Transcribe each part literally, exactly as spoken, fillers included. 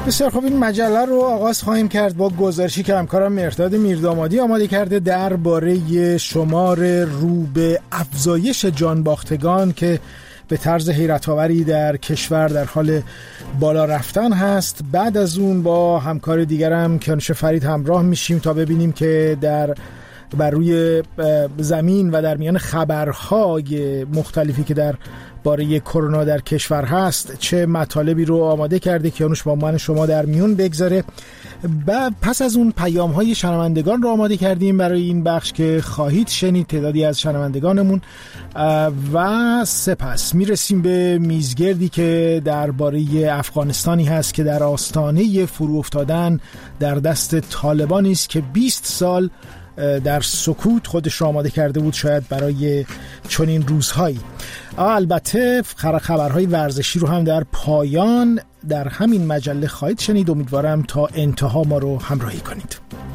بسیار خب، این مجله رو آغاز خواهیم کرد با گزارشی که همکارم مهرداد میردامادی آماده کرده درباره شمار رو به افزایش جانباختگان که به طرز حیرت‌آوری در کشور در حال بالا رفتن هست. بعد از اون با همکار دیگرم کیانوش فرید همراه میشیم تا ببینیم که در بر روی زمین و در میان خبرهای مختلفی که در باره کرونا در کشور هست چه مطالبی رو آماده کرده کیانوش با من شما در میون بگذاره. و پس از اون پیام‌های شنوندگان رو آماده کردیم برای این بخش که خواهید شنید تعدادی از شنوندگانمون، و سپس میرسیم به میزگردی که درباره افغانستانی هست که در آستانه فرو افتادن در دست طالبانی است که بیست سال در سکوت خودش را آماده کرده بود شاید برای چنین روزهایی. البته خبرهای ورزشی رو هم در پایان در همین مجله خواهید شنید. امیدوارم تا انتها ما رو همراهی کنید.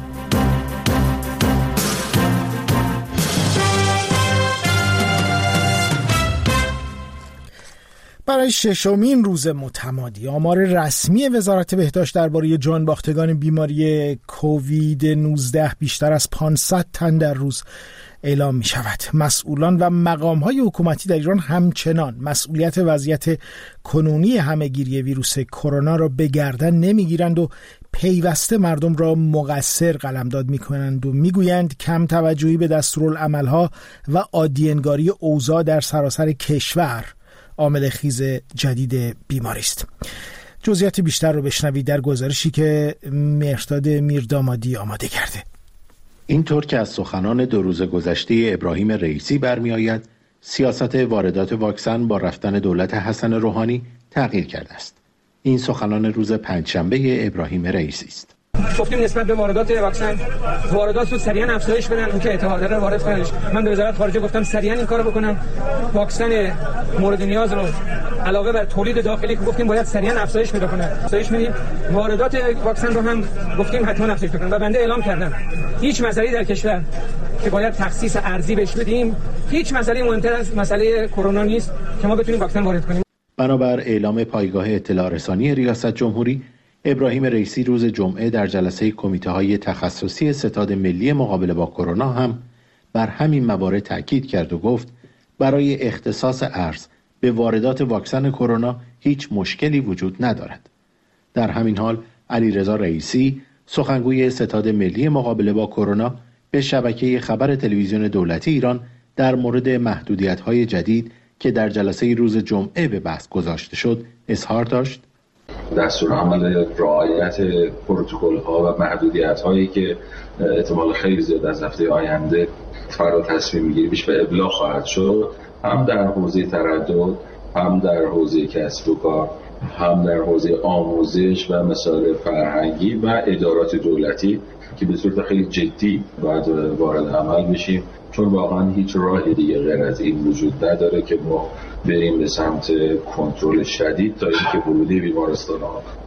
برای ششمین روز متمادی آمار رسمی وزارت بهداشت درباره جانباختگان بیماری کووید نوزده بیشتر از پانصد تن در روز اعلام می شود. مسئولان و مقام‌های حکومتی در ایران همچنان مسئولیت وضعیت کنونی همه‌گیری ویروس کرونا را به گردن نمی‌گیرند و پیوسته مردم را مقصر قلمداد می‌کنند و می‌گویند کم توجهی به دستورالعمل‌ها و عادی‌انگاری اوضاع در سراسر کشور عامل خیز جدید بیماری است. جزئیات بیشتر رو بشنوید در گزارشی که مهرداد میردامادی آماده کرده. اینطور که از سخنان دو روز گذشته ابراهیم رئیسی برمی‌آید، سیاست واردات واکسن با رفتن دولت حسن روحانی تغییر کرده است. این سخنان روز پنجشنبه ابراهیم رئیسی است. گفتیم نسبت به واردات واکسن، واردات رو سریعا افزایش بدن، اون که اعتماد داره وارد کنن. من به وزارت خارجه گفتم سریعا این کارو بکنن. واکسن مورد نیاز رو علاوه بر تولید داخلی که گفتیم باید سریعا افزایش پیدا کنه، افزایش میدیم. واردات واکسن رو هم گفتیم حتما افزایش کنن و بنده اعلام کردم هیچ مسئله‌ای در کشور که باید تخصیص ارزی بهش بدیم، هیچ مسئله مهمتر از مسئله کرونا نیست که ما بتونیم واکسن وارد کنیم. بنابر اعلام پایگاه اطلاع رسانی ریاست جمهوری، ابراهیم رئیسی روز جمعه در جلسه کمیته‌های تخصصی ستاد ملی مقابله با کرونا هم بر همین موارد تاکید کرد و گفت برای اختصاص ارز به واردات واکسن کرونا هیچ مشکلی وجود ندارد. در همین حال علیرضا رئیسی سخنگوی ستاد ملی مقابله با کرونا به شبکه خبر تلویزیون دولتی ایران در مورد محدودیت‌های جدید که در جلسه روز جمعه به بحث گذاشته شد اظهار داشت: دستورالعمل رعایت پروتکل‌ها و محدودیت‌هایی که احتمال خیلی زیاد از هفته آینده فردا تصمیم می‌گیری بیش به ابلاغ خواهد شد، هم در حوزه تردد، هم در حوزه کسب و کار، هم در حوزه آموزش و مسائل فرهنگی و ادارات دولتی که به صورت خیلی جدی باید وارد عمل بشیم، چون واقعا هیچ راهی دیگه غیر از این وجود نداره که ما بریم به سمت کنترل شدید تا اینکه ورود بیمارستان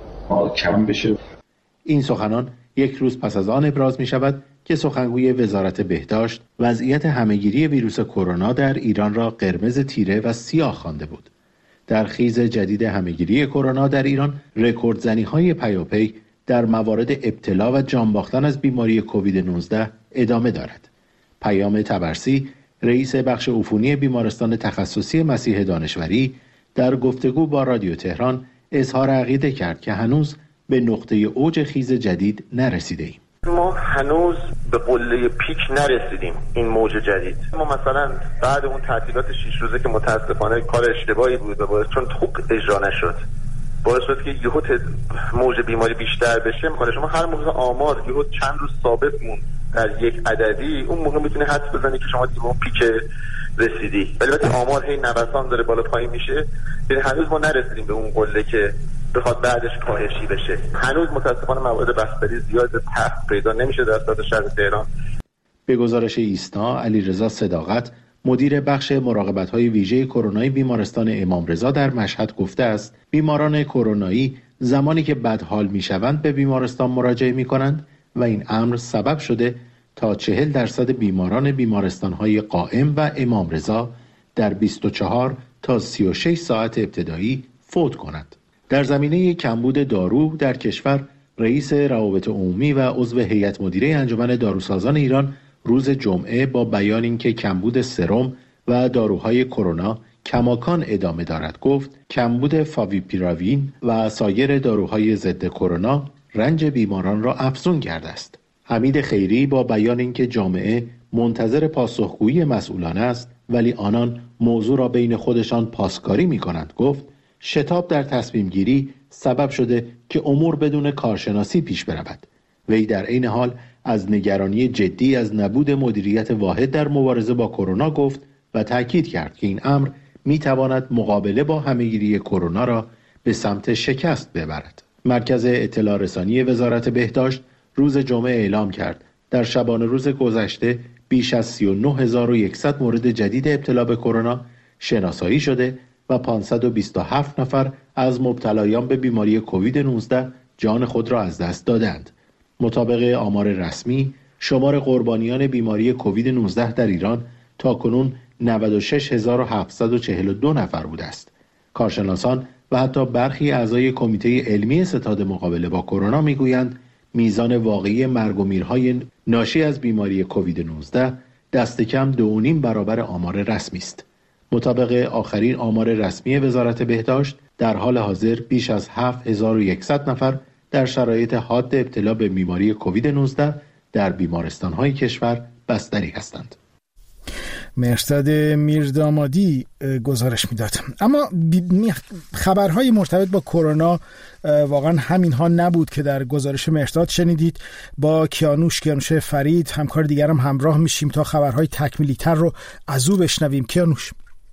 ها کم بشه. این سخنان یک روز پس از آن ابراز می شود که سخنگوی وزارت بهداشت وضعیت همه‌گیری ویروس کرونا در ایران را قرمز تیره و سیاه خوانده بود. در خیز جدید همه‌گیری کرونا در ایران رکوردزنی‌های پیاپی در موارد ابتلا و جان باختن از بیماری کووید نوزده ادامه دارد. پیام طبرسی، رئیس بخش عفونی بیمارستان تخصصی مسیح دانشوری، در گفتگو با رادیو تهران اظهار عقیده کرد که هنوز به نقطه اوج خیز جدید نرسیده ایم. ما هنوز به قله پیک نرسیدیم این موج جدید. ما مثلا بعد اون تعطیلات شش روزه که متاسفانه کار اشتباهی بود و باعث چون خوب اجرا نشد باعث شد که یهو موج بیماری بیشتر بشه. مثلا شما هر موقع آمار یهو چند روز ثابت مون در یک عددی، اون موقع میتونه حدس بزنی که شما دیگه اون پیک رسیدی. ولی وقتی آمار هی نوسان داره بالا پایین میشه، یعنی هنوز ما نرسیدیم به اون قله که بخواد بعدش کاهشی بشه. هنوز متاسفانه موارد بستری زیاد تخت پیدا نمیشه در سطح شهر تهران. به گزارش ایسنا، علیرضا صداقت، مدیر بخش مراقبت‌های ویژه کرونایی بیمارستان امام رضا در مشهد گفته است بیماران کرونایی زمانی که بدحال میشوند به بیمارستان مراجعه میکنند و این امر سبب شده تا چهل درصد بیماران بیمارستان‌های قائم و امام رضا در بیست و چهار تا سی و شش ساعت ابتدایی فوت کنند. در زمینه کمبود دارو در کشور، رئیس روابط عمومی و عضو هیئت مدیره انجمن داروسازان ایران روز جمعه با بیان اینکه کمبود سرم و داروهای کرونا کماکان ادامه دارد گفت کمبود فاویپیراوین و سایر داروهای ضد کرونا رنج بیماران را افزون کرده است. حمید خیری با بیان اینکه جامعه منتظر پاسخگویی مسئولان است ولی آنان موضوع را بین خودشان پاسکاری می کنند گفت شتاب در تصمیم گیری سبب شده که امور بدون کارشناسی پیش برود. وی در عین حال از نگرانی جدی از نبود مدیریت واحد در مبارزه با کرونا گفت و تاکید کرد که این امر می تواند مقابله با همهگیری کرونا را به سمت شکست ببرد. مرکز اطلاع رسانی وزارت بهداشت روز جمعه اعلام کرد در شبانه روز گذشته بیش از سی و نه هزار و صد مورد جدید ابتلا به کرونا شناسایی شده و پانصد و بیست و هفت نفر از مبتلایان به بیماری کووید نوزده جان خود را از دست دادند. مطابق آمار رسمی، شمار قربانیان بیماری کووید نوزده در ایران تاکنون نود و شش هزار و هفتصد و چهل و دو نفر بوده است. کارشناسان و حتی برخی اعضای کمیته علمی ستاد مقابله با کرونا میگویند میزان واقعی مرگ و میرهای ناشی از بیماری کووید نوزده دست کم دو و نیم برابر آمار رسمی است. مطابق آخرین آمار رسمی وزارت بهداشت در حال حاضر بیش از هفت هزار و صد نفر در شرایط حاد ابتلا به بیماری کووید نوزده در بیمارستان‌های کشور بستری هستند. مرصد میردامادی گزارش میداد. اما خبرهای مرتبط با کرونا واقعا همین ها نبود که در گزارش مرصد شنیدید. با کیانوش کیانوش فرید همکار دیگرم همراه میشیم تا خبرهای تکمیلی تر رو از او بشنویم. کیانوش.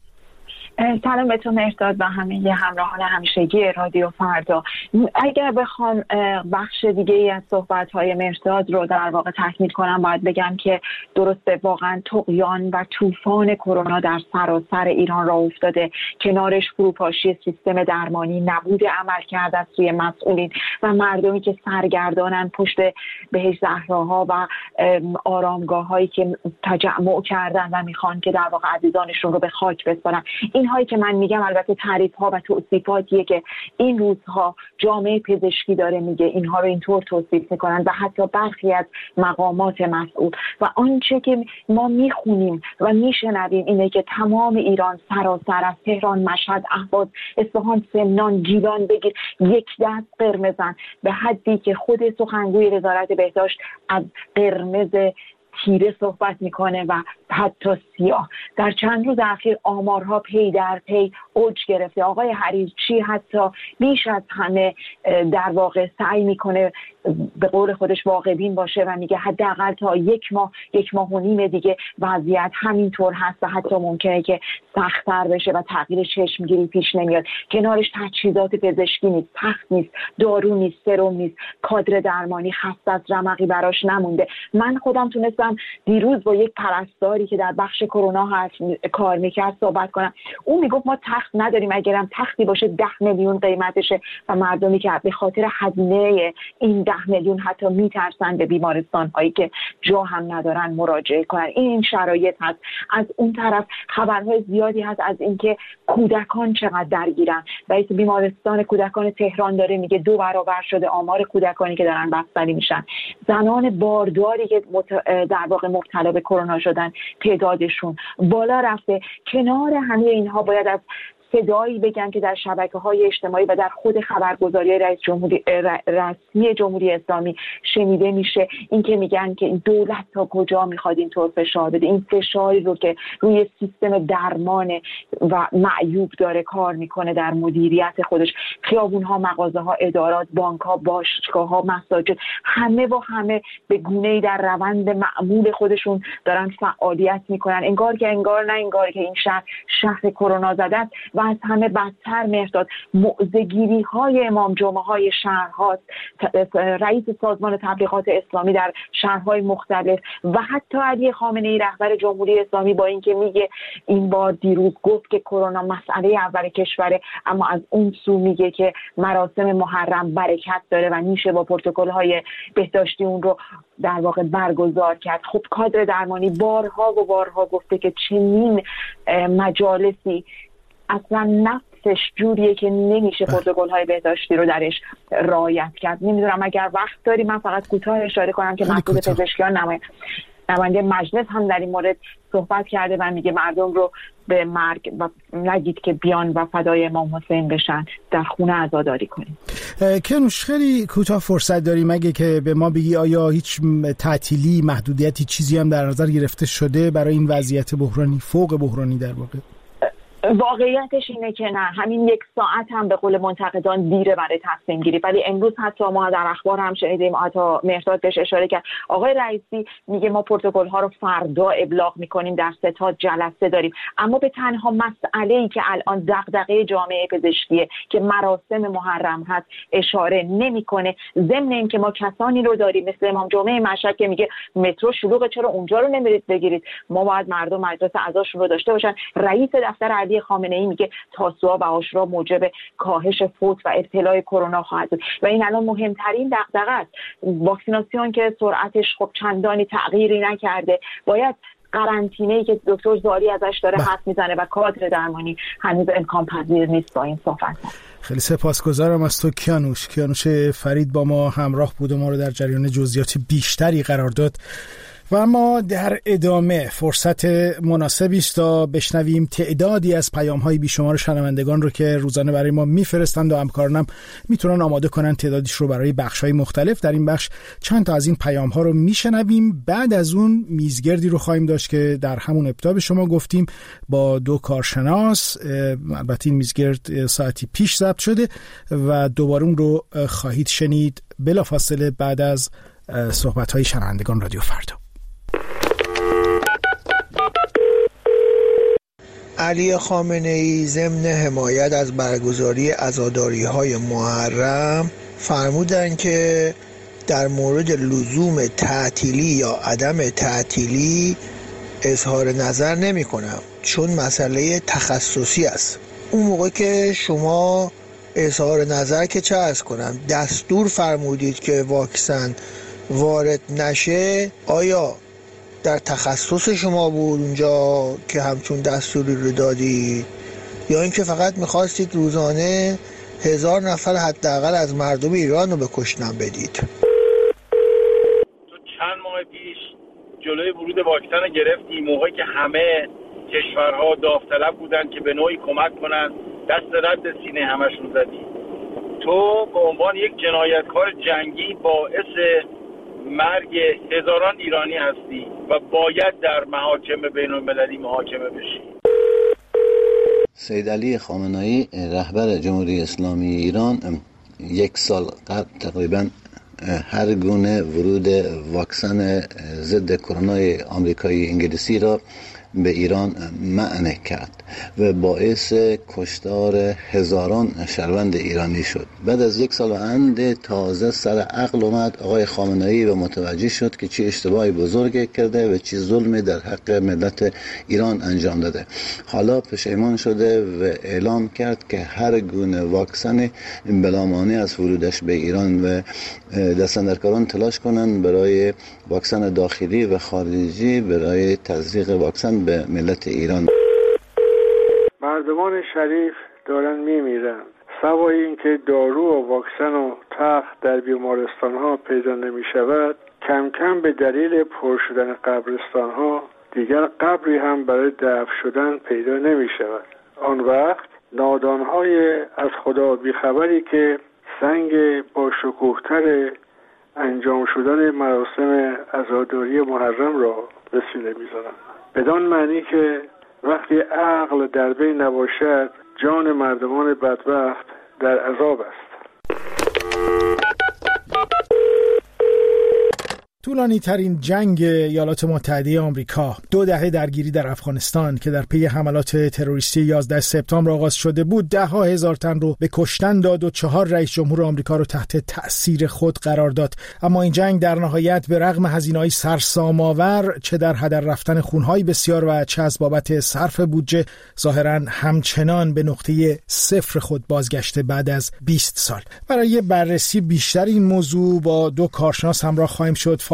سلام به تو مرصاد و همه همراهان همیشگی رادیو فردا. اگر بخوام بخش دیگه ای از صحبت‌های مرصاد رو در واقع تکمیل کنم باید بگم که درسته واقعا طغیان و طوفان کرونا در سراسر ایران راه افتاده، کنارش فروپاشی سیستم درمانی، نبود عمل کرده از سوی مسئولین و مردمی که سرگردانن پشت بهشت زهراها و آرامگاه‌هایی که تجمع کردن و میخوان که در واقع عزیزانشون رو به خاک بسپارن. این هایی که من میگم البته تعریف ها و توصیفاتیه که این روزها جامعه پزشکی داره میگه، اینها رو اینطور توصیف میکنن و حتی برخی از مقامات مسئول. و آنچه که ما میخونیم و میشنویم اینه که تمام ایران سراسر از تهران، مشهد، اهواز، اصفهان، سمنان، گیلان بگیر یک دست قرمزن، به حدی که خود سخنگوی وزارت بهداشت از قرمز تیره صحبت میکنه و حتی سیاه. در چند روز اخیر آمارها پی در پی اوج گرفته. آقای حریچی حتی بیش از همه در واقع سعی میکنه به قول خودش واقع بین باشه و میگه حداقل تا یک ماه یک ماه و نیم دیگه وضعیت همینطور هست و حتی ممکنه که سخت‌تر بشه و تغییر چشمگیری پیش نمیاد. کنارش تجهیزات پزشکی نیست، تخت نیست، دارو نیست، سرم نیست، کادر درمانی خسته از رمقی براش نمونده. من خودم تونستم دیروز با یک پرستاری که در بخش کرونا کار میکرد صحبت کنم. اون میگفت ما تخت نداریم، اگرم تختی باشه ده میلیون قیمتشه و مردمی که به خاطر هزینه این ده میلیون حتی میترسن به بیمارستان هایی که جا هم ندارن مراجعه کنن. این این شرایط هست. از اون طرف خبرهای زیادی هست از اینکه کودکان چقدر درگیرن. رئیس بیمارستان کودکان تهران داره میگه دو برابر شده آمار کودکانی که دارن بستری میشن. زنان بارداری که در واقع مبتلا به کرونا شدن تعدادشون بالا رفته. کنار همه اینها باید از صدایی بگم که در شبکه‌های اجتماعی و در خود خبرگزاری رئیس جمهوری رسمی جمهوری اسلامی شنیده میشه، این که میگن که این دولت تا کجا میخواد اینطور فشار بده، این فشاری رو که روی سیستم درمان و معیوب داره کار میکنه در مدیریت خودش. خیابون‌ها، مغازه‌ها، ادارات، بانک‌ها، باشگاه‌ها، مساجد، همه با همه به گونه‌ای در روند معمول خودشون دارن فعالیت میکنن. انگار که انگار نه انگار که این شهر شهر کرونا زده است. و از همه بدتر مرداد موضع‌گیری های امام جمعه های شهرها، رئیس سازمان تبلیغات اسلامی در شهرهای مختلف و حتی علی خامنه‌ای رهبر جمهوری اسلامی با اینکه میگه این بار دیروز گفت که کرونا مسئله اول کشوره، اما از اون سو میگه که مراسم محرم برکت داره و میشه با پروتکل های بهداشتی اون رو در واقع برگزار کرد. خب کادر درمانی بارها و بارها گفته که چنین مجالسی اصلا نفس هستش جوریه که نمیشه پروتکل‌های بهداشتی رو درش رعایت کرد. نمیدونم اگر وقت داری من فقط کوتاه اشاره کنم که مسئول پزشکیان نماینده نماینده مجلس هم در این مورد صحبت کرده و میگه مردم رو به مرگ و نگید که بیان و فدای امام حسین بشن، در خونه عزاداری کنیم. کنوش خیلی کوتاه فرصت داریم اگه که به ما بگی آیا هیچ تعطیلی، محدودیتی، چیزی هم در نظر گرفته شده برای این وضعیت بحرانی، فوق بحرانی در واقع؟ واقعیتش اینه که نه، همین یک ساعت هم به قول منتقدان دیره برای تصمیم گیری. ولی امروز حتی ما در اخبار هم شنیدیم، حتی مهرداد بهش اشاره کرد، آقای رئیسی میگه ما پروتکل ها رو فردا ابلاغ میکنیم، در سه تا جلسه داریم. اما به تنها مسئله‌ای که الان دغدغه جامعه پزشکیه که مراسم محرم هست اشاره نمیکنه، ضمن اینکه ما کسانی رو داریم مثل امام جمعه مشهد که میگه مترو شلوغه چرا اونجا رو نمیرید بگیرید، ما باید مردم مجلس اعضاشون رو داشته باشن. رئیس دفتر علی خامنه‌ای میگه تاسوعا و عاشورا موجب کاهش فوت و ابتلای کرونا خواهد بود و این الان مهمترین دغدغه است. واکسیناسیون که سرعتش خب چندانی تغییری نکرده، باید قرنطینه‌ای که دکتر زاری ازش داره حرف میزنه و کادر درمانی هنوز امکان پذیر نیست با این صحبت. خیلی سپاسگزارم از تو کیانوش. کیانوش فرید با ما همراه بود و ما رو در جریان جزئیات بیشتری قرار داد. و ما در ادامه فرصت مناسبی است تا بشنویم تعدادی از پیام‌های بیشمار شنوندگان رو که روزانه برای ما میفرستند و همکارانم میتونن آماده کنن تعدادیش رو برای بخش‌های مختلف. در این بخش چند تا از این پیام‌ها رو میشنویم، بعد از اون میزگردی رو خواهیم داشت که در همون ابتدا به شما گفتیم با دو کارشناس. البته این میزگرد ساعتی پیش ضبط شده و دوباره اون رو خواهید شنید بلافاصله بعد از صحبت‌های شنوندگان رادیو فردا. علی خامنه‌ای ضمن حمایت از برگزاری عزاداری‌های محرم فرمودند که در مورد لزوم تعطیلی یا عدم تعطیلی اظهار نظر نمی‌کنم چون مسئله تخصصی است. اون موقع که شما اظهار نظر که چه عرض کنم دستور فرمودید که واکسن وارد نشه، آیا در تخصص شما بود اونجا که همچون دستوری رو دادید یا اینکه فقط میخواستید روزانه هزار نفر حداقل از مردم ایران رو به کشتن بدید؟ تو چند ماه پیش جلوی ورود واکسن رو گرفتی، موقعی که همه کشورها داوطلب بودن که به نوعی کمک کنن، دست رد سینه همشون زدی. تو به عنوان یک جنایتکار جنگی باعث مرگ هزاران ایرانی هستی و باید در محاکم بین المللی محاکمه بشی. سید علی خامنه‌ای رهبر جمهوری اسلامی ایران یک سال قبل تقریبا هر گونه ورود واکسن ضد کرونا آمریکایی انگلیسی را به ایران منع کرد و باعث کشتار هزاران شهروند ایرانی شد. بعد از یک سال و اند تازه سر عقل اومد آقای خامنه‌ای و متوجه شد که چه اشتباهی بزرگی کرده و چه ظلمی در حق ملت ایران انجام داده. حالا پشیمان شده و اعلام کرد که هر گونه واکسن بلامانع از ورودش به ایران و دستاندرکاران تلاش کنند برای واکسن داخلی و خارجی برای تزریق واکسن به ملت ایران. مردمان شریف دارن میمیرن. سوای این که دارو و واکسن و تخت در بیمارستان ها پیدا نمی شود، کم کم به دلیل پر شدن قبرستان ها دیگر قبری هم برای دفن شدن پیدا نمی شود. آن وقت نادان های از خدا بیخبری که سنگ با شکوه‌تر انجام شدن مراسم عزاداری محرم را وسیله می‌زنند. بدان معنی که وقتی عقل در بین نباشد جان مردمان بدبخت در عذاب است. طولانی ترین جنگ ایالات متحده آمریکا، دو دهه درگیری در افغانستان که در پی حملات تروریستی یازده سپتامبر آغاز شده بود، ده ها هزار تن رو به کشتن داد و چهار رئیس جمهور آمریکا رو تحت تأثیر خود قرار داد. اما این جنگ در نهایت به رغم هزینه‌های سرسام‌آور، چه در هدر رفتن خون‌های بسیار و چه از بابت صرف بودجه، ظاهراً همچنان به نقطه صفر خود بازگشته بعد از بیست سال. برای بررسی بیشتر این موضوع با دو کارشناس همراه خواهیم شد.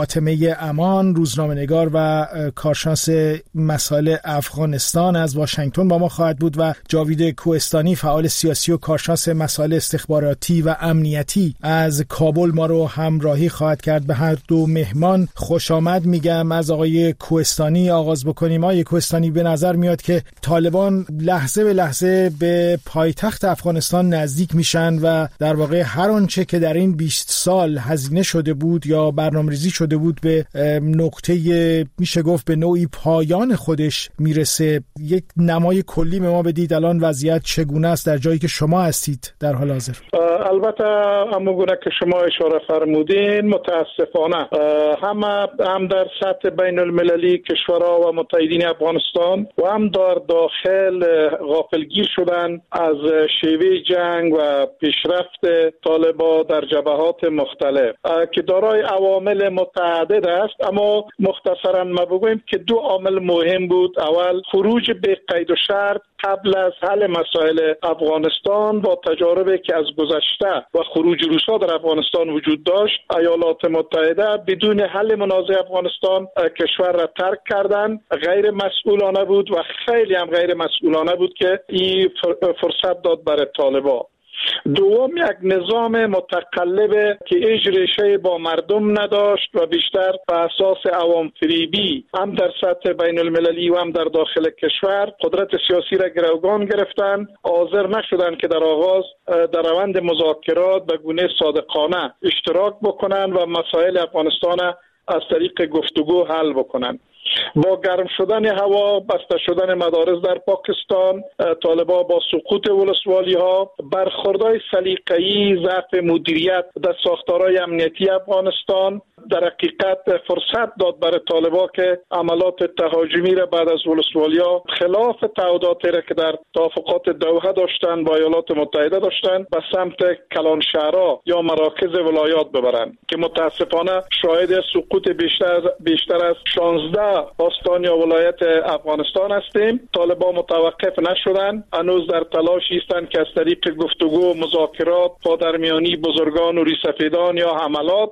فاطمه امان، روزنامه‌نگار و کارشناس مسائل افغانستان از واشنگتن با ما خواهد بود و جاوید کوهستانی، فعال سیاسی و کارشناس مسائل استخباراتی و امنیتی از کابل ما رو همراهی خواهد کرد. به هر دو مهمان خوش آمد میگم. از آقای کوهستانی آغاز بکنیم. آقای کوهستانی، به نظر میاد که طالبان لحظه به لحظه به پایتخت افغانستان نزدیک میشن و در واقع هر آنچه که در این بیست سال هزینه شده بود یا برنامه‌ریزی شده بود به نقطه میشه گفت به نوعی پایان خودش میرسه. یک نمای کلی به ما بدید الان وضعیت چگونه است در جایی که شما هستید در حال حاضر؟ البته همونگونه که شما اشاره فرمودین، متاسفانه هم هم در سطح بین المللی کشورها و متحدین افغانستان و هم در داخل غافلگیر شدن از شیوه جنگ و پیشرفت طالبان در جبهات مختلف که دارای عوامل متعدد است، اما مختصرا ما بگویم که دو عامل مهم بود. اول، خروج به قید و شرط قبل از حل مسائل افغانستان با تجاربی که از گذشته و خروج روسا در افغانستان وجود داشت، ایالات متحده بدون حل منازع افغانستان کشور را ترک کردند. غیر مسئولانه بود و خیلی هم غیر مسئولانه بود که این فرصت داد برای طالبان. دوم، یک نظام متقلب که هیچ ریشه با مردم نداشت و بیشتر به اساس عوام فریبی هم در سطح بین المللی و هم در داخل کشور قدرت سیاسی را گروگان گرفتن، حاضر نشدن که در آغاز در روند مذاکرات به گونه صادقانه اشتراک بکنن و مسائل افغانستان از طریق گفتگو حل بکنن. با گرم شدن هوا، بسته شدن مدارس در پاکستان، طالبان با سقوط ولسوالی ها، برخوردهای سلیقه‌ای، ضعف مدیریت در ساختارهای امنیتی افغانستان در حقیقت فرصت داد برای طالبان که عملات تهاجمی را بعد از ولسوالی ها خلاف تعهداتی را که در توافقات دوحه داشتن با ایالات متحده داشتن به سمت کلان شهرها یا مراکز ولایات ببرند که متاسفانه شاهد سقوط بیشتر بیشتر از شانزده استان یا ولایت افغانستان هستیم. طالبان متوقف نشدن، هنوز در تلاشی هستند که از طریق گفتگو، مذاکرات، پادرمیانی بزرگان و ریسفیدان یا حملات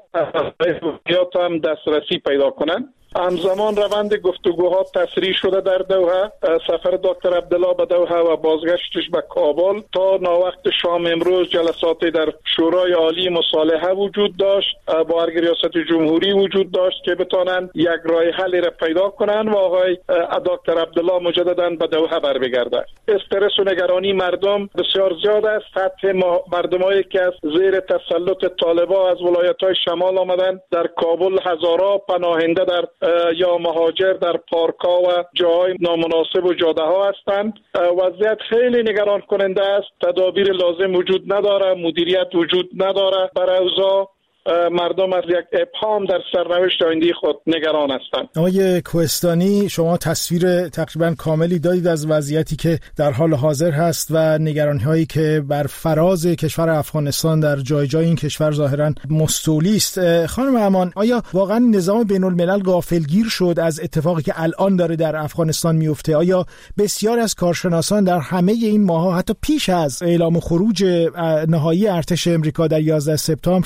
هم دسترسی پیدا کنند. همزمان روند گفتگوها تسریع شده در دوحه. سفر دکتر عبدالله به دوحه و بازگشتش به کابل تا ناوقت شام امروز جلساتی در شورای عالی مصالحه وجود داشت، با ارگ ریاست جمهوری وجود داشت که بتانند یک راه حلی را پیدا کنند و آقای دکتر عبدالله مجددا به دوحه بر بگرده. استرس و نگرانی مردم بسیار زیاد است. سطح مردمایی که از زیر تسلط طالبان از ولایت‌های شمال آمدند در کابل هزارها پناهنده در یا مهاجر در پارک‌ها و جاهای نامناسب و جاده‌ها هستند. وضعیت خیلی نگران کننده است. تدابیر لازم وجود نداره، مدیریت وجود نداره. برای اوضاع مردم از یک ابهام در سرنوشت آینده خود نگران هستند. آقای کوهستانی، شما تصویر تقریبا کاملی دادید از وضعیتی که در حال حاضر هست و نگرانی‌هایی که بر فراز کشور افغانستان در جای جای این کشور ظاهراً مستولی است. خانم امان، آیا واقعا نظام بین الملل غافلگیر شد از اتفاقی که الان داره در افغانستان میفته؟ آیا بسیار از کارشناسان در همه این ماه‌ها حتی پیش از اعلام خروج نهایی ارتش امریکا در یازده سپتامبر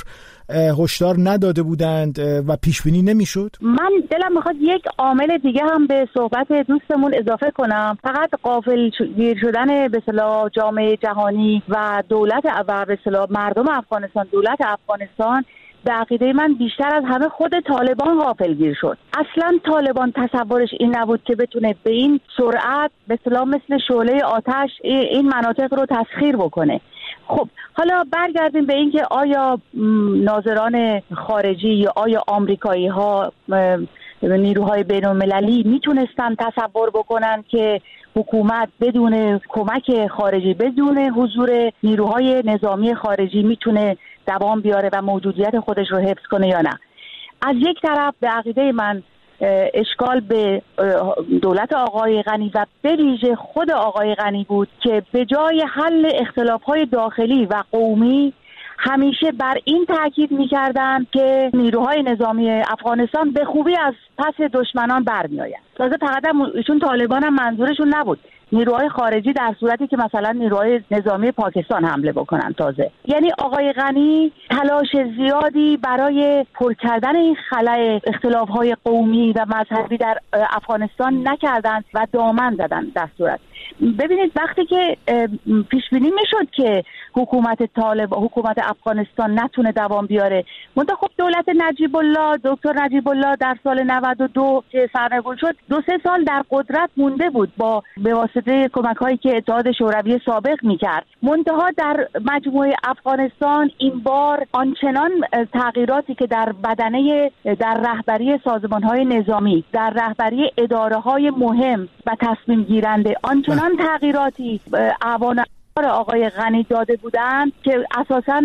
هشدار نداده بودند و پیش بینی نمیشد؟ من دلم میخواد یک عامل دیگه هم به صحبت دوستمون اضافه کنم. فقط غافلگیر شدن به اصطلاح جامعه جهانی و دولت و به اصطلاح مردم افغانستان، دولت افغانستان به عقیده من بیشتر از همه خود طالبان غافلگیر شد. اصلا طالبان تصورش این نبود که بتونه به این سرعت به اصطلاح مثل شعله آتش این مناطق رو تسخیر بکنه. خب حالا برگردیم به اینکه آیا ناظران خارجی یا آیا آمریکایی ها نیروهای بین المللی میتونستن تصور بکنن که حکومت بدون کمک خارجی، بدون حضور نیروهای نظامی خارجی میتونه دوام بیاره و موجودیت خودش رو حفظ کنه یا نه؟ از یک طرف به عقیده من اشکال به دولت آقای غنی و به ویژه خود آقای غنی بود که به جای حل اختلاف‌های داخلی و قومی همیشه بر این تاکید می‌کردند که نیروهای نظامی افغانستان به خوبی از پس دشمنان برمی‌آیند. تازه فقط ایشون طالبان هم منظورشون نبود، نیروهای خارجی در صورتی که مثلا نیروهای نظامی پاکستان حمله بکنن تازه. یعنی آقای غنی تلاش زیادی برای پر کردن این خلأ اختلاف‌های قومی و مذهبی در افغانستان نکردند و دامن زدن در صورت. ببینید وقتی که پیش بینی میشد که حکومت طالب حکومت افغانستان نتونه دوام بیاره، منتها خب دولت نجیب الله دکتر نجیب الله در سال نود و دو که سرنگون شد دو سه سال در قدرت مونده بود با به واسطه کمک‌هایی که اتحاد شوروی سابق میکرد. منتها در مجموعه افغانستان این بار آنچنان تغییراتی که در بدنه در رهبری سازمان‌های نظامی، در رهبری اداره‌های مهم و تصمیم گیرنده آنچنان تغییراتی اعوان آقای غنی داده بودند که اساساً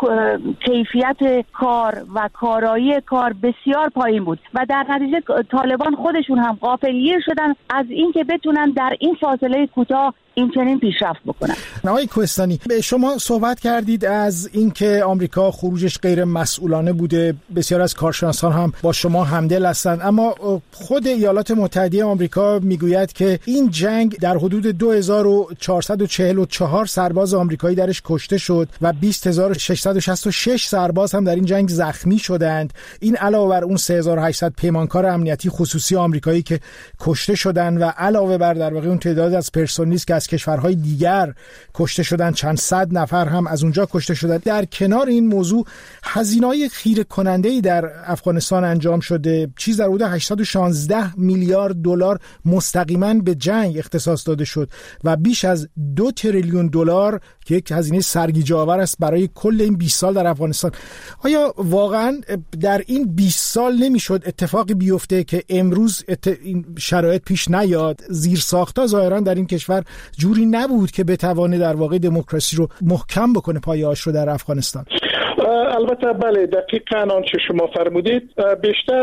کیفیت کار و کارایی کار بسیار پایین بود و در نتیجه طالبان خودشون هم غافلگیر شدن از اینکه بتونن در این فاصله کوتاه این چنین پیشرفت بکنن. آقای کوهستانی، شما صحبت کردید از اینکه آمریکا خروجش غیر مسئولانه بوده، بسیار از کارشناسان هم با شما همدل هستند، اما خود ایالات متحده آمریکا میگوید که این جنگ در حدود دو هزار و چهارصد و چهل و چهار سرباز آمریکایی درش کشته شد و بیست هزار و ششصد و شصت و شش سرباز هم در این جنگ زخمی شدند. این علاوه بر اون سه هزار و هشتصد پیمانکار امنیتی خصوصی آمریکایی که کشته شدند و علاوه بر در واقع اون تعداد از پرسنلی که از کشورهای دیگر کشته شدن، چند صد نفر هم از اونجا کشته شدن. در کنار این موضوع هزینه‌های خیره کننده‌ای در افغانستان انجام شده، چیز در حدود هشتصد و شانزده میلیارد دلار مستقیما به جنگ اختصاص داده شد و بیش از دو تریلیون دلار که یک هزینه سرگیجه‌آور است برای کل این بیست سال در افغانستان. آیا واقعا در این بیست سال نمیشد اتفاقی بیفته که امروز این شرایط پیش نیاد؟ زیرساخت‌ها ظاهرا در این کشور جوری نبود که بتوانه در واقع دموکراسی رو محکم بکنه پایه‌اش رو در افغانستان. البته بله، دقیقاً آنچه شما فرمودید. بیشتر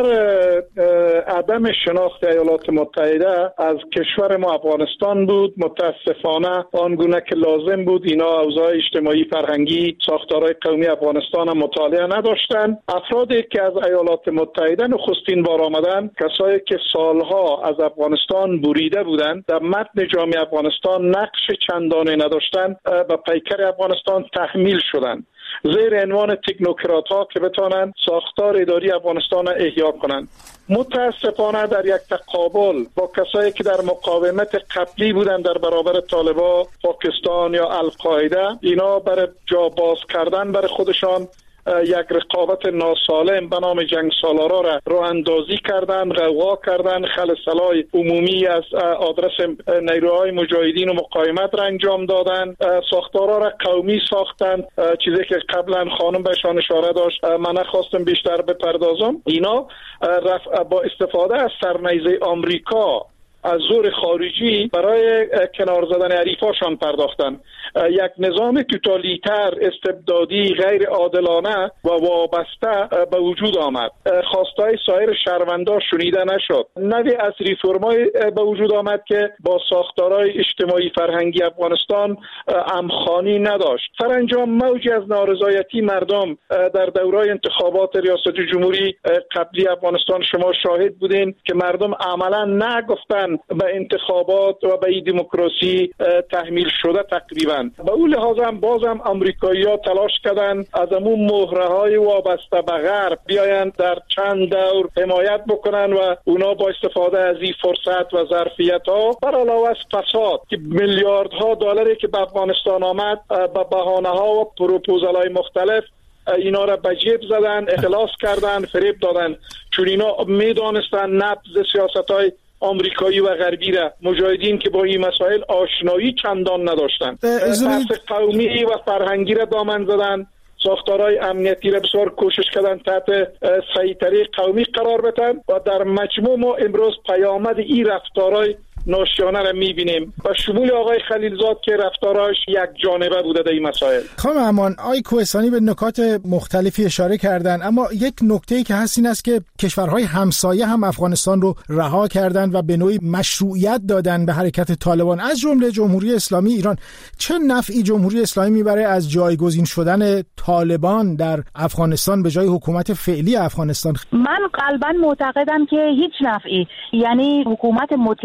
عدم شناخت ایالات متحده از کشور ما افغانستان بود. متاسفانه آنگونه که لازم بود اینا اوضاع اجتماعی فرهنگی ساختارهای قومی افغانستان هم مطالعه نداشتند. افرادی که از ایالات متحده نخستین بار آمدن، کسایی که سالها از افغانستان بریده بودند، در متن جامعه افغانستان نقش چندانی نداشتند، به پیکر افغانستان تحمیل شدند زیر عنوان تکنوکرات ها که بتانند ساختار اداری افغانستان را احیا کنند. متاسفانه در یک تقابل با کسایی که در مقاومت قبلی بودند در برابر طالبان، پاکستان یا القاعده، اینا برای جا باز کردن برای خودشان یک رقابت ناسالم به نام جنگ سالارا را راه اندازی کردند، غوغا کردند، خلسلای عمومی از آدرس نیروهای مجاهدین و مقاومت را انجام دادند، ساختارا را قومی ساختند، چیزی که قبلا خانم بهشان اشاره داشت من نخواستم بیشتر بپردازم. اینا با استفاده از سرنیزه آمریکا از زور خارجی برای کنار زدن حریفاشان پرداختن. یک نظام توتالیتر، استبدادی، غیر عادلانه و وابسته به وجود آمد. خواستای سایر شهروندان شنیده نشد. نوعی از ریفرمای به وجود آمد که با ساختارهای اجتماعی فرهنگی افغانستان همخوانی نداشت. سرانجام موجی از نارضایتی مردم در دورای انتخابات ریاست جمهوری قبلی افغانستان شما شاهد بودین که مردم عملا نگفتن به انتخابات و به دموکراسی تحمیل شده تقریبا. به اون لحاظ هم بازم امریکایی‌ها تلاش کردن از همون مهره‌های وابسته به غرب بیایند در چند دور حمایت بکنن و اونا با استفاده از این فرصت و ظرفیت‌ها بر علاوه از فساد که میلیاردها دلاری که به افغانستان آمد به بهانه‌ها و پروپوزال‌های مختلف اینا را به جیب زدن، اخلاص کردن، فریب دادن، چون اینا میدانستن نبض سیاست‌های آمریکایی و غربی را مجاهدین که با این مسائل آشنایی چندان نداشتند بحث قومی و فرهنگی را دامن زدن، ساختارهای امنیتی را بسیار کوشش کردن تحت سیطره قومی قرار بدن و در مجموع ما امروز پیامد این رفتارهای ناشیانه را میبینیم و شمول آقای خلیلزاد که رفتاراش یک جانبه بوده در این مسائل. خانم امان، آقای کوهستانی به نکات مختلفی اشاره کردن، اما یک نکته‌ای که هست این است که کشورهای همسایه هم افغانستان رو رها کردند و به نوعی مشروعیت دادن به حرکت طالبان، از جمله جمهوری اسلامی ایران. چه نفعی جمهوری اسلامی میبره از جایگزین شدن طالبان در افغانستان به جای حکومت فعلی افغانستان؟ من قلباً معتقدم که هیچ نفعی، یعنی حکومت مطلق طالبان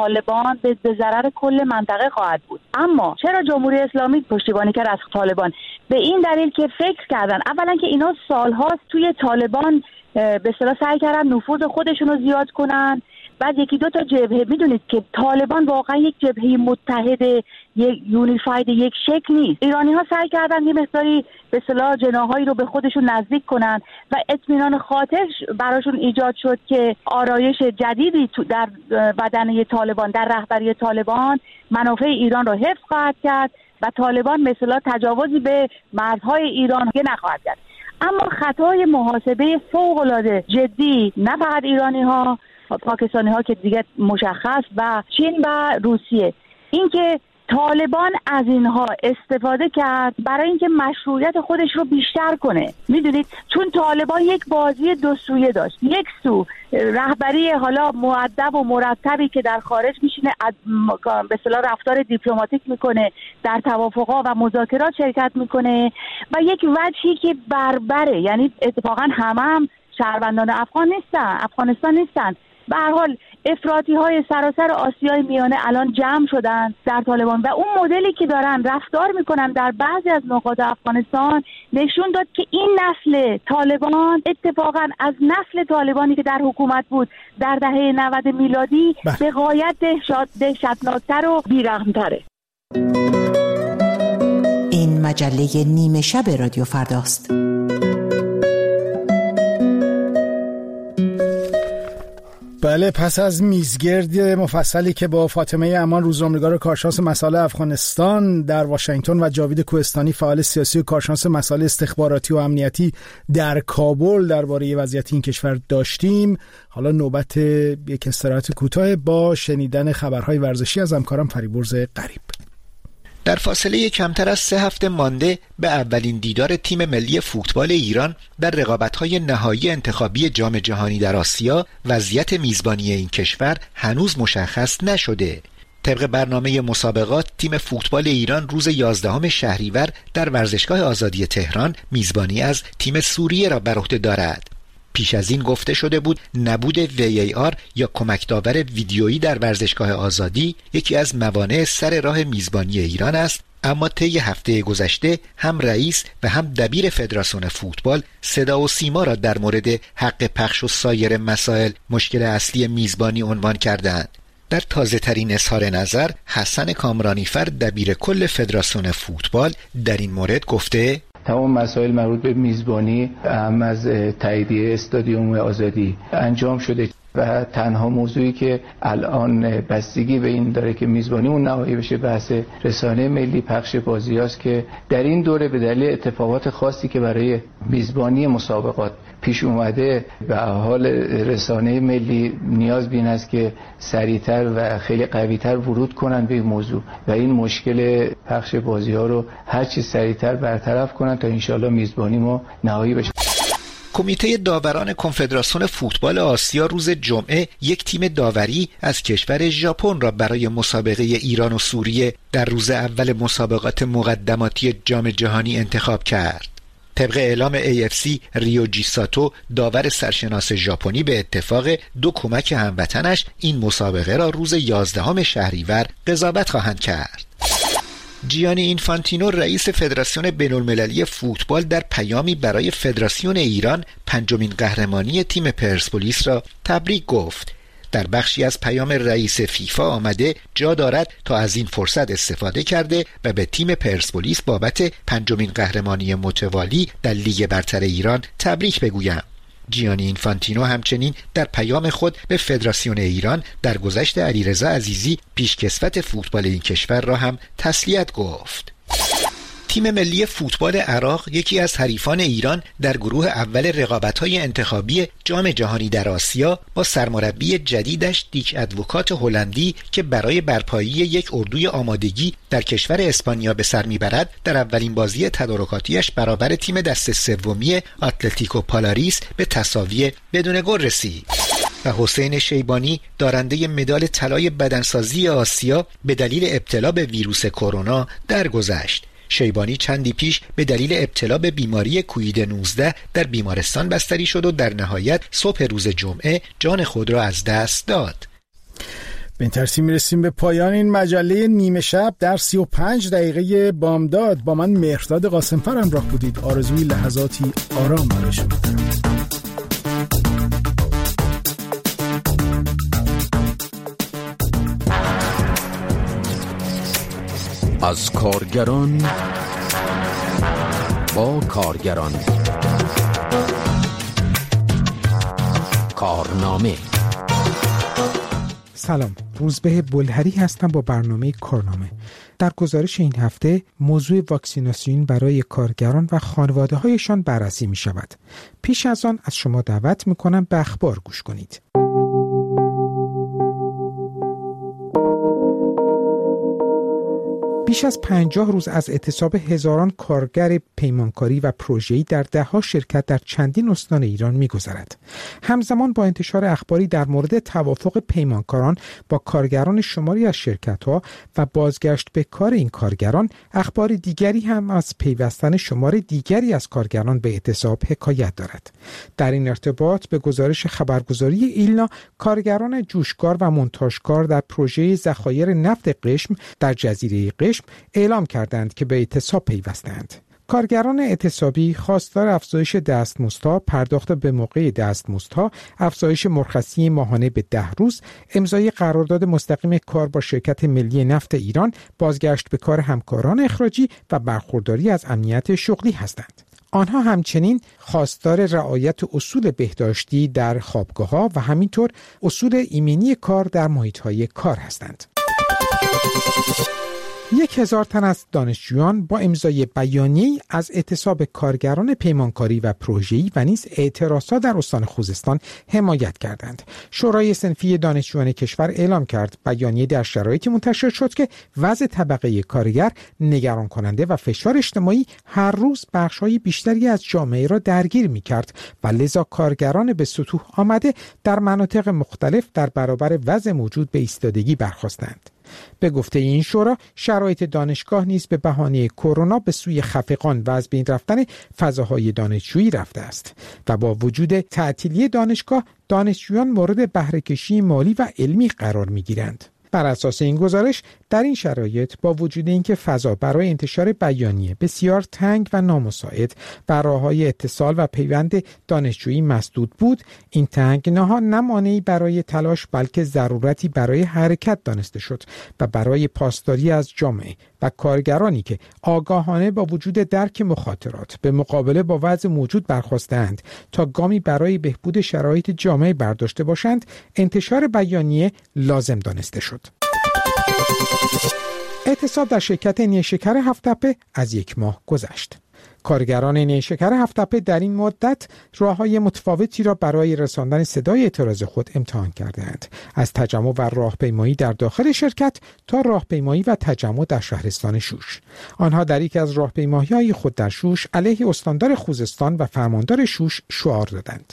طالبان به ضرر کل منطقه خواهد بود. اما چرا جمهوری اسلامی پشتیبانی کرد از طالبان؟ به این دلیل که فکر کردن اولا که اینا سالهاست توی طالبان به اصطلاح سعی کردن نفوذ خودشون رو زیاد کنن. بعد یکی دو تا جبهه، میدونید که طالبان واقعا یک جبهه متحد، یک یونیفاید، یک شکل نیست. ایرانی ها سعی کردن یه مقداری به اصطلاح جناحایی رو به خودشون نزدیک کنن و اطمینان خاطر براشون ایجاد شد که آرایش جدیدی در بدنه طالبان، در رهبری طالبان منافع ایران رو حفظ خواهد کرد و طالبان مثلا تجاوزی به مرزهای ایران نخواهد کرد. اما خطای محاسبه فوق‌العاده جدی نه فقط ایرانی ها، پاکستانی ها که دیگه مشخص و چین و روسیه، اینکه طالبان از اینها استفاده کرد برای اینکه مشروعیت خودش رو بیشتر کنه. میدونید چون طالبان یک بازی دو سویه داشت، یک سو رهبری حالا مؤدب و مرتبی که در خارج میشینه به اصطلاح رفتار دیپلماتیک میکنه، در توافقات و مذاکرات شرکت میکنه، و یک وجهی که بربره، یعنی اتفاقا همه هم شهروندان افغان نیستن، افغانستان نیستن. به هر حال افراطی های سراسر آسیای میانه الان جمع شدن در طالبان و اون مدلی که دارن رفتار میکنن در بعضی از نقاط افغانستان نشون داد که این نسل طالبان اتفاقا از نسل طالبانی که در حکومت بود در دهه نود میلادی به غایت دهشتناکتر و بیرحم‌تره. این مجله نیمه شب رادیو فرداست. بله، پس از میزگرد مفصلی که با فاطمه امان روزنامه‌نگار کارشناس مسائل افغانستان در واشنگتن و جاوید کوهستانی فعال سیاسی و کارشناس مسائل استخباراتی و امنیتی در کابل درباره وضعیت این کشور داشتیم، حالا نوبت یک استراحت کوتاه با شنیدن خبرهای ورزشی از همکارم فریبرز قریب. در فاصله کمتر از سه هفته مانده به اولین دیدار تیم ملی فوتبال ایران در رقابت‌های نهایی انتخابی جام جهانی در آسیا، وضعیت میزبانی این کشور هنوز مشخص نشده. طبق برنامه مسابقات، تیم فوتبال ایران روز یازدهم شهریور در ورزشگاه آزادی تهران میزبانی از تیم سوریه را بر عهده دارد. پیش از این گفته شده بود نبود وی ای آر یا کمک داور ویدیویی در ورزشگاه آزادی یکی از موانع سر راه میزبانی ایران است، اما طی هفته گذشته هم رئیس و هم دبیر فدراسیون فوتبال صدا و سیما را در مورد حق پخش و سایر مسائل مشکل اصلی میزبانی عنوان کردند. در تازه ترین اظهار نظر، حسن کامرانیفر دبیر کل فدراسیون فوتبال در این مورد گفته تمام مسائل مربوط به میزبانی اهم از تاییدیه استادیوم آزادی انجام شده و تنها موضوعی که الان بستگی به این داره که میزبانی اون نهایی بشه بحث رسانه ملی پخش بازی است که در این دوره به دلیل اتفاقات خاصی که برای میزبانی مسابقات پیش اومده به حال رسانه ملی نیاز بین است که سریعتر و خیلی قویتر ورود کنن به این موضوع و این مشکل پخش بازی ها رو هر چی سریعتر برطرف کنن تا انشالله میزبانی ما نهایی بشه. کمیته داوران کنفدراسیون فوتبال آسیا روز جمعه یک تیم داوری از کشور ژاپن را برای مسابقه ایران و سوریه در روز اول مسابقات مقدماتی جام جهانی انتخاب کرد. طبق اعلام ای اف سی، ریوجی ساتو داور سرشناس ژاپنی به اتفاق دو کمک هموطنش این مسابقه را روز یازدهم شهریور قضاوت خواهند کرد. جیانی اینفانتینو رئیس فدراسیون بین‌المللی فوتبال در پیامی برای فدراسیون ایران پنجمین قهرمانی تیم پرسپولیس را تبریک گفت. در بخشی از پیام رئیس فیفا آمده جا دارد تا از این فرصت استفاده کرده و به تیم پرسپولیس بابت پنجمین قهرمانی متوالی در لیگ برتر ایران تبریک بگویم. جیانی اینفانتینو همچنین در پیام خود به فدراسیون ایران در گذشت علیرضا عزیزی پیشکسوت فوتبال این کشور را هم تسلیت گفت. تیم ملی فوتبال عراق یکی از حریفان ایران در گروه اول رقابت‌های انتخابی جام جهانی در آسیا با سرمربی جدیدش دیک ادوکات هلندی که برای برپایی یک اردوی آمادگی در کشور اسپانیا به سر میبرد در اولین بازی تدارکاتیش برابر تیم دست سومی اتلتیکو پالاریس به تساوی بدون گل رسید و حسین شیبانی دارنده مدال طلای بدنسازی آسیا به دلیل ابتلا به ویروس کرونا درگذشت. شیبانی چندی پیش به دلیل ابتلا به بیماری کووید نوزده در بیمارستان بستری شد و در نهایت صبح روز جمعه جان خود را از دست داد. به این ترتیب میرسیم به پایان این مجله نیمه شب در سی و پنج دقیقه بامداد. با من مهرداد قاسمفر همراه بودید. آرزوی لحظاتی آرام برای شما دارم. از کارگران با کارگران، کارنامه. سلام، روزبه بلهری هستم با برنامه کارنامه. در گزارش این هفته موضوع واکسیناسیون برای کارگران و خانواده‌هایشان بررسی می شود. پیش از آن از شما دعوت می کنم به اخبار گوش کنید. بیش از پنجاه روز از اعتصاب هزاران کارگر پیمانکاری و پروژه‌ای در ده‌ها شرکت در چندین استان ایران می‌گذرد. همزمان با انتشار اخباری در مورد توافق پیمانکاران با کارگران شماری از شرکت‌ها و بازگشت به کار این کارگران، اخبار دیگری هم از پیوستن شمار دیگری از کارگران به اعتصاب حکایت دارد. در این ارتباط به گزارش خبرگزاری ایلنا، کارگران جوشکار و مونتاژکار در پروژه ذخایر نفت قشم در جزیره قشم اعلام کردند که به اعتصاب پیوستند. کارگران اعتصابی خواستار افزایش دستمزدها، پرداخت به موقع دستمزدها، افزایش مرخصی ماهانه به ده روز، امضای قرارداد مستقیم کار با شرکت ملی نفت ایران، بازگشت به کار همکاران اخراجی و برخورداری از امنیت شغلی هستند. آنها همچنین خواستار رعایت اصول بهداشتی در خوابگاه‌ها و همینطور اصول ایمنی کار در محیط‌های کار هستند. یک هزار تن از دانشجویان با امضای بیانیه‌ای از اعتصاب کارگران پیمانکاری و پروژه‌ای و نیز اعتراضات در استان خوزستان حمایت کردند. شورای صنفی دانشجویان کشور اعلام کرد بیانیه در شرایطی منتشر شد که وضع طبقه کارگر نگران کننده و فشار اجتماعی هر روز بخش‌های بیشتری از جامعه را درگیر می‌کرد و لذا کارگران به سطوح آمده در مناطق مختلف در برابر وضع موجود به ایستادگی برخاستند. به گفته این شورا، شرایط دانشگاه نیز به بهانه کرونا به سوی خفقان و از بین رفتن فضاهای دانشجویی رفته است و با وجود تعطیلی دانشگاه، دانشجویان مورد بهره‌کشی مالی و علمی قرار می‌گیرند. بر اساس این گزارش، در این شرایط با وجود اینکه فضا برای انتشار بیانیه بسیار تنگ و نامساعد و راه‌های اتصال و پیوند دانشجویی مسدود بود، این تنگناها نه مانعی برای تلاش بلکه ضرورتی برای حرکت دانسته شد و برای پاسداری از جامعه و کارگرانی که آگاهانه با وجود درک مخاطرات به مقابله با وضع موجود برخاستند تا گامی برای بهبود شرایط جامعه برداشته باشند، انتشار بیانیه لازم دانسته شد. اعتصاب در شرکت نیشکر هفت‌تپه از یک ماه گذشت. کارگران نیشکر هفت‌تپه در این مدت راه‌های متفاوتی را برای رساندن صدای اعتراض خود امتحان کردند، از تجمع و راهپیمایی در داخل شرکت تا راهپیمایی و تجمع در شهرستان شوش. آنها در یکی از راهپیمایی‌های خود در شوش علیه استاندار خوزستان و فرماندار شوش شعار دادند.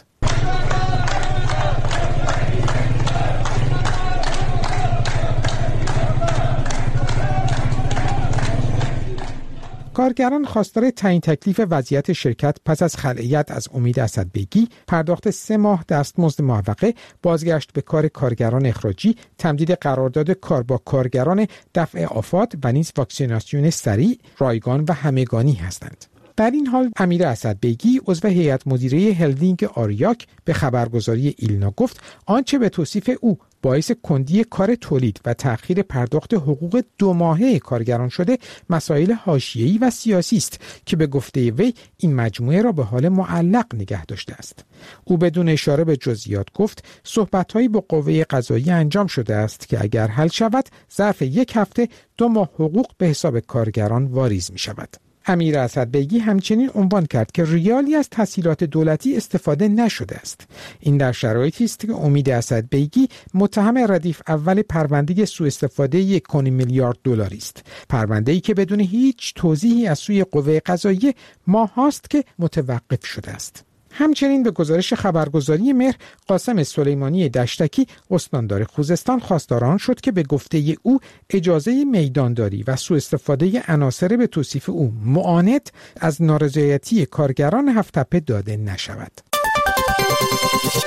کارگران خواستار تعیین تکلیف وضعیت شرکت پس از خلعیت از امید اسدبیگی، پرداخت سه ماه دستمزد معوقه، بازگشت به کار کارگران اخراجی، تمدید قرارداد کار با کارگران دفع آفات و نیز واکسیناسیون سریع، رایگان و همگانی هستند. در این حال امیر اسدبیگی عضو هیئت مدیره هلدینگ آریاک به خبرگزاری ایلنا گفت آنچه به توصیف او باعث کندی کار تولید و تأخیر پرداخت حقوق دو ماهه کارگران شده مسائل حاشیه‌ای و سیاسی است که به گفته وی این مجموعه را به حال معلق نگه داشته است. او بدون اشاره به جزئیات گفت صحبت‌هایی با قوه قضاییه انجام شده است که اگر حل شود ظرف یک هفته دو ماه حقوق به حساب کارگران واریز می شود. امیر اسدبیگی همچنین عنوان کرد که ریالی از تسهیلات دولتی استفاده نشده است. این در شرایطی است که امید اسدبیگی متهم ردیف اول پرونده سوء استفاده یک و نیم میلیارد دلاری است. پرونده‌ای که بدون هیچ توضیحی از سوی قوه قضاییه ماه‌هاست که متوقف شده است. همچنین به گزارش خبرگزاری مهر، قاسم سلیمانی دشتکی استاندار خوزستان خواستار آن شد که به گفته او اجازه میدانداری و سوء استفاده عناصر به توصیف او معاند از نارضایتی کارگران هفت‌تپه داده نشود.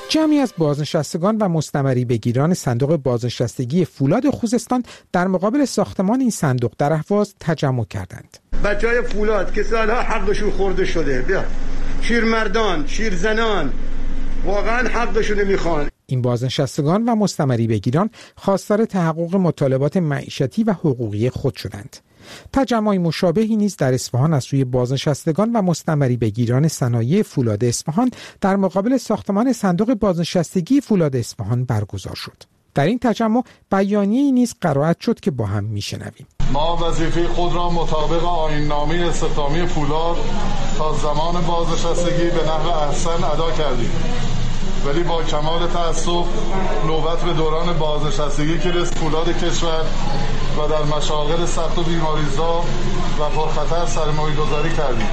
جمعی از بازنشستگان و مستمری بگیران صندوق بازنشستگی فولاد خوزستان در مقابل ساختمان این صندوق در اهواز تجمع کردند. بچهای فولاد که سالها حقشون خورده شده، بیا شیرمردان، شیرزنان واقعا حقشون میخوان. این بازنشستگان و مستمری بگیران خواستار تحقق مطالبات معیشتی و حقوقی خود شدند. تجمع مشابهی نیز در اصفهان از سوی بازنشستگان و مستمری بگیران صنایع فولاد اصفهان در مقابل ساختمان صندوق بازنشستگی فولاد اصفهان برگزار شد. در این تجمع بیانیه‌ای نیز قرائت شد که با هم میشنویم. ما وظیفه خود را مطابق آیین‌نامه استخدامی فولاد تا زمان بازنشستگی به نحو احسن ادا کردیم، ولی با کمال تأسف نوبت به دوران بازنشستگی که رسید فولاد کشور و در مشاغل سخت و بیماریزا و پرخطر سرمایه‌گذاری کردیم.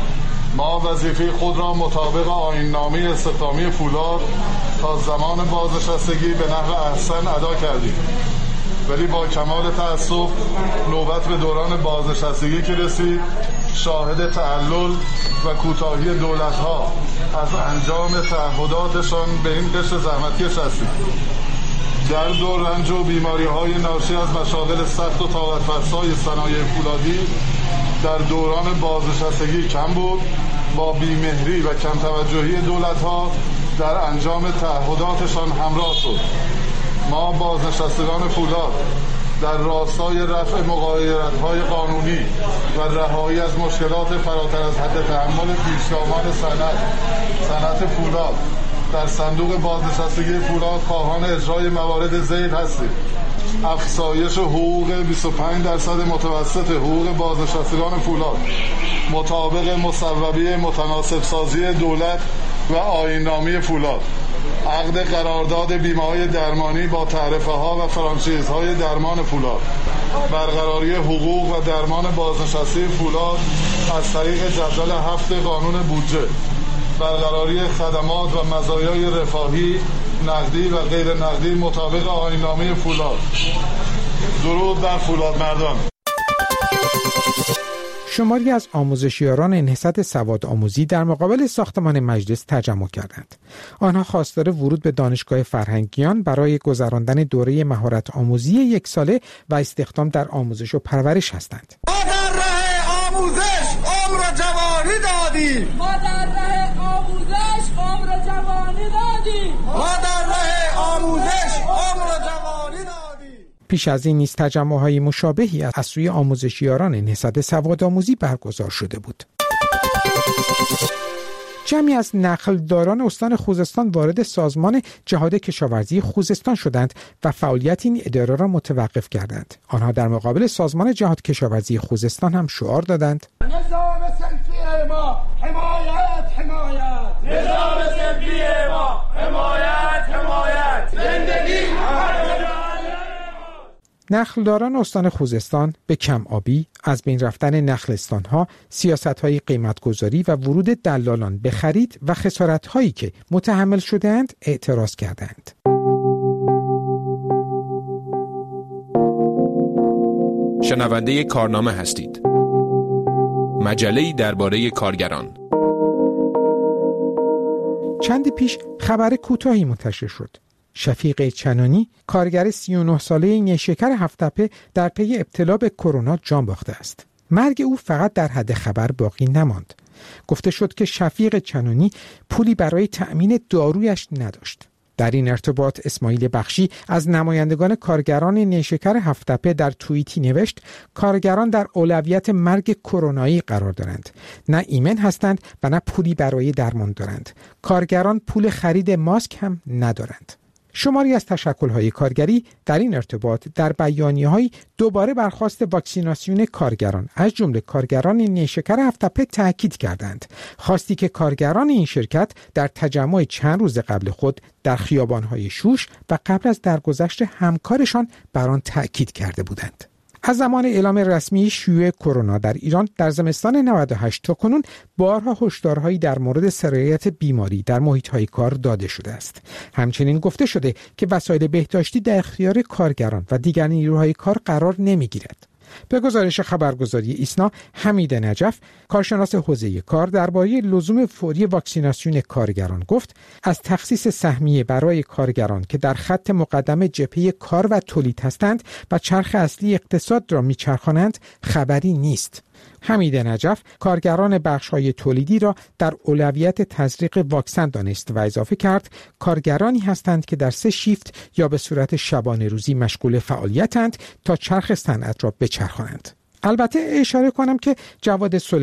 ما وظیفه خود را مطابق آیین‌نامه استخدامی فولاد تا زمان بازنشستگی به نحو احسن ادا کردیم، ولی با کمال تأسف نوبت به دوران بازنشستگی که رسید شاهد تعلل و کوتاهی دولت‌ها از انجام تعهداتشان به این قشر زحمتکش هستیم. درد و رنج و بیماری‌های ناشی از مشاغل سخت و طاقت‌فرسای صنایع فولادی در دوران بازنشستگی کم بود، با بیمهری و کم توجهی دولت‌ها در انجام تعهداتشان همراه شد. ما بازنشستگان فولاد در راستای رفع مغایرت‌های قانونی و رهایی از مشکلات فراتر از حد تحمل پیشگامان صنعت صنعت فولاد در صندوق بازنشستگی فولاد خواهان اجرای موارد ذیل هستیم. افزایش حقوق بیست و پنج درصد متوسط حقوق بازنشستگان فولاد مطابق مصوبه متناسب سازی دولت و آیین‌نامه فولاد، عقد قرارداد بیمه‌های درمانی با تعرفه‌ها و فرانچیزهای درمان فولاد، برقراری حقوق و درمان بازنشسته فولاد از طریق جدول هفت قانون بودجه، برقراری خدمات و مزایای رفاهی نقدی و غیر نقدی مطابق آیین‌نامه فولاد. درود بر فولاد مردان. شماری از آموزشیاران نهضت سواد آموزی در مقابل ساختمان مجلس تجمع کردند. آنها خواستار ورود به دانشگاه فرهنگیان برای گذراندن دوره مهارت آموزی یک ساله و استخدام در آموزش و پرورش هستند. ما در راه آموزش عمر و جوانی دادیم. ما در راه آموزش عمر و جوانی دادیم. ما در راه آموزش عمر و جوانی دادیم. پیش از این نیز تجمع‌های مشابهی از سوی آموزشیاران نهضت سواد آموزی برگزار شده بود. جمعی از نخلداران استان خوزستان وارد سازمان جهاد کشاورزی خوزستان شدند و فعالیت این اداره را متوقف کردند. آنها در مقابل سازمان جهاد کشاورزی خوزستان هم شعار دادند: نظام سلفی ما حمایت حمایت، نظام سلفی ما حمایت حمایت، زندگی نخلداران استان خوزستان به کم آبی، از بین رفتن نخلستان‌ها، سیاست‌های قیمت‌گذاری و ورود دلالان به خرید و خسارت‌هایی که متحمل شده‌اند اعتراض کردند. شنونده کارنامه هستید. مجله‌ای درباره کارگران. چندی پیش خبر کوتاهی منتشر شد. شفیق چنانی، کارگر سی و نه ساله نیشکر هفت‌تپه، در پی ابتلا به کرونا جان باخته است. مرگ او فقط در حد خبر باقی نماند. گفته شد که شفیق چنانی پولی برای تأمین دارویش نداشت. در این ارتباط اسماعیل بخشی از نمایندگان کارگران نیشکر هفت‌تپه در توییتی نوشت: کارگران در اولویت مرگ کرونایی قرار دارند. نه ایمن هستند و نه پولی برای درمان دارند. کارگران پول خرید ماسک هم ندارند. شماری از تشکل‌های کارگری در این ارتباط در بیانیه‌های دوباره برخواست واکسیناسیون کارگران از جمله کارگران نیشکر هفت‌تپه تاکید کردند، خواستی که کارگران این شرکت در تجمع چند روز قبل خود در خیابان‌های شوش و قبل از درگذشت همکارشان بر آن تاکید کرده بودند. از زمان اعلام رسمی شیوع کرونا در ایران در زمستان نود و هشت تا کنون بارها هشدارهایی در مورد سرایت بیماری در محیط‌های کار داده شده است. همچنین گفته شده که وسایل بهداشتی در اختیار کارگران و دیگر نیروهای کار قرار نمی‌گیرد. به گزارش خبرگزاری ایسنا، حمید نجف، کارشناس حوزه کار، درباره لزوم فوری واکسیناسیون کارگران گفت از تخصیص سهمیه برای کارگران که در خط مقدم جبهه کار و تولید هستند و چرخ اصلی اقتصاد را میچرخانند خبری نیست. حمید نجف کارگران بخش‌های تولیدی را در اولویت تزریق واکسن دانست و اضافه کرد کارگرانی هستند که در سه شیفت یا به صورت شبانه روزی مشغول فعالیتند تا چرخ صنعت را بچرخانند. البته اشاره کنم که جواد